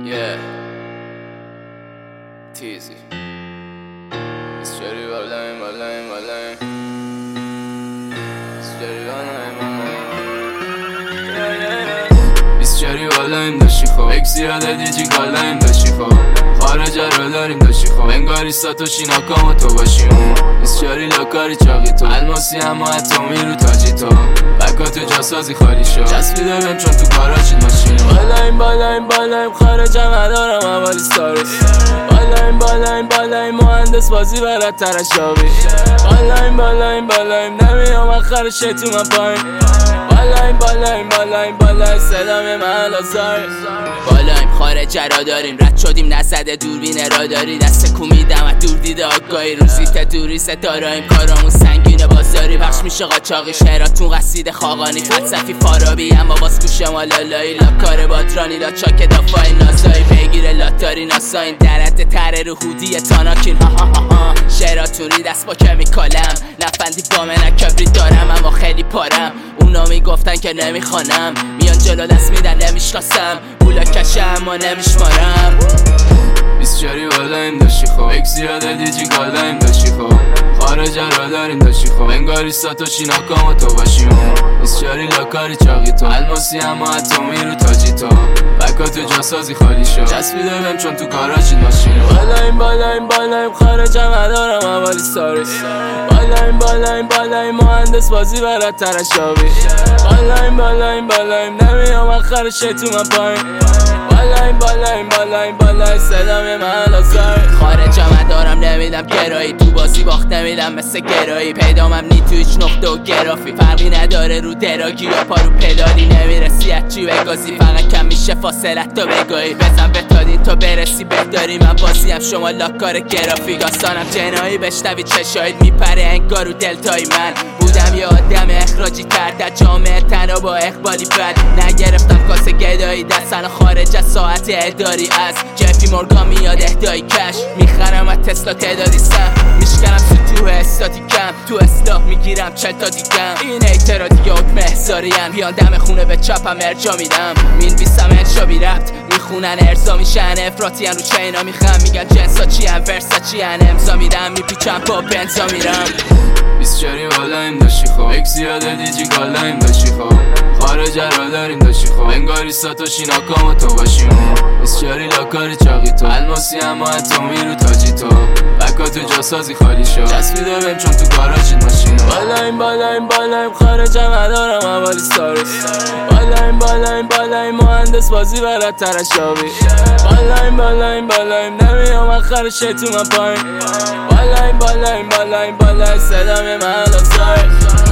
Yeah, Teasy. It's Jerry Valheim. It's Jerry Valheim. It's Jerry Valheim داشتی خب اکسی یاده دیجی کالایم داشتی خب خارج رو داریم داشتی خب انگاری ساتوشی ناکام و تو باشیم It's Jerry لاکاری چاقی تو الماسی اما اتمی رو تاجی تو بکاتو جاسازی خالی شد چسبیده بهم چون تو کاراشید ماشین بالایم خارجم ندارم اولی ستارس بالایم مهندس بازی بلدتر از شابی بالایم نمیام اخر شیطون من پایین بالایم صدام من آزار بالایم خارج را داریم رد شدیم نزده دوربین را داری دست کومیدم و دور دیده آگاهی روزیت دوری ستاراییم کارامون سنگینه بازاری پخش میشه قاچاقی شهراتون قصید خاقانی فلسفی فارابی اما باز کوشه ما لالایی لاکار بادرانی لا چاک دافای نازایی پیگیر لاتاری ناساین درد تره رو هودی تاناکین ها شهراتونی دست با کمیکالم نفندی با من کبری دارم اما خیلی پارم اونا میگفتن که نمیخوانم میان جلو دست میدن نمیشناسم پولا کشه اما نمیشمارم It's Jerry Valheim داشتی خب اکسی یاده دیجی کالایم داشتی خب خارج را داریم داشتی خب انگاری ساتوشی ناکام و تو باشیم It's Jerry لاکاری چاقی تو الماسی اما اتمی رو تاجی تو بکاتو جاسازی خالی شد چسبیده بهم چون تو کاراشید ماشین بالایم خارجم ندارم اولی ستارس بالایم مهندس بازی بلدتر از شابی بالایم نمیام اخر شیطون من پایین بالایم صدام من آزار خارجم دارم نمیدم گرایی تو بازی باخت نمیدم مثل گرایی پیدامم نی تو هیچ نقطه و گرافی فرقی نداره رو دراگی یا پارو پدالی نمیرسی از چی بگازی فقط کم میشه فاصلت تا بگاهی بزن بتادین تا برسی بهداری من بازیم شما لاکار گرافی داستانم جنایی بشنوی چشایید میپره انگار رو دلتای من بودم یه آدم اخراجی تر در جامعه تنها با اقبالی بد نگرفتم کاسه گدایی دستن خارج از ساعت اداری از جفی مورگان میاد اهدایی کش میخرم از تسلا تعدادی سم میشکنم سطوح استاتیکم تو اصلاح میگیرم چل تا دیدم این ایترا دیگه حکم احضاریم بیان دم خونه به چپم ارجا میدم مینویسم انشا بی ربط میخونن ارزا میشن افراطی رو چینا میخم میگن جنسا چی هم ورسا چی هم امضا میدم میپیچم با بنزا میرم It's Jerry Valheim داشتی خب اکسی یاده دیجی کالایم داشتی خب خارج را داریم داشتی خب انگاری ساتوشی ناکام و تو باشیم It's Jerry لاکاری چاقی تو الماسی اما اتمی رو تاجی تو بکاتو جاسازی خالی شد چسبیده بهم چون تو کاراشید ماشین بالایم خارجم ندارم اولی ستارس بالایم مهندس بازی بلدتر از شابی بالایم نمیام اخر شیطون من پایین بالایم صدام من آزار